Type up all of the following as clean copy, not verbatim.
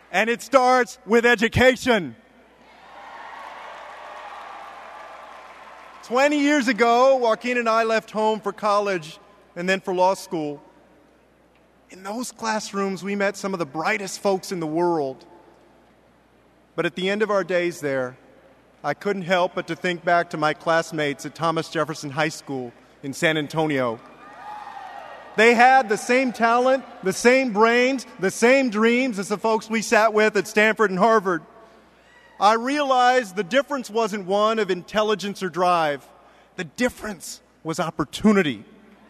And it starts with education. 20 years ago, Joaquin and I left home for college and then for law school. In those classrooms, we met some of the brightest folks in the world. But at the end of our days there, I couldn't help but to think back to my classmates at Thomas Jefferson High School in San Antonio. They had the same talent, the same brains, the same dreams as the folks we sat with at Stanford and Harvard. I realized the difference wasn't one of intelligence or drive. The difference was opportunity.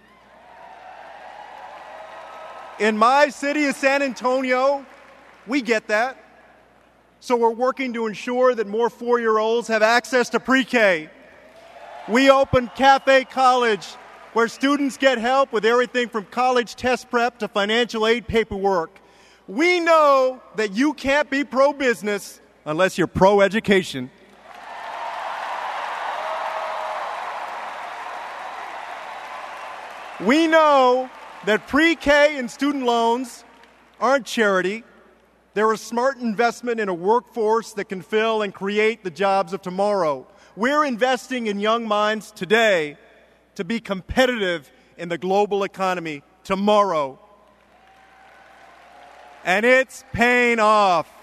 In my city of San Antonio, we get that. So we're working to ensure that more 4-year-olds have access to pre-K. We opened Cafe College, where students get help with everything from college test prep to financial aid paperwork. We know that you can't be pro-business unless you're pro-education. We know that pre-K and student loans aren't charity. They're a smart investment in a workforce that can fill and create the jobs of tomorrow. We're investing in young minds today to be competitive in the global economy tomorrow. And it's paying off.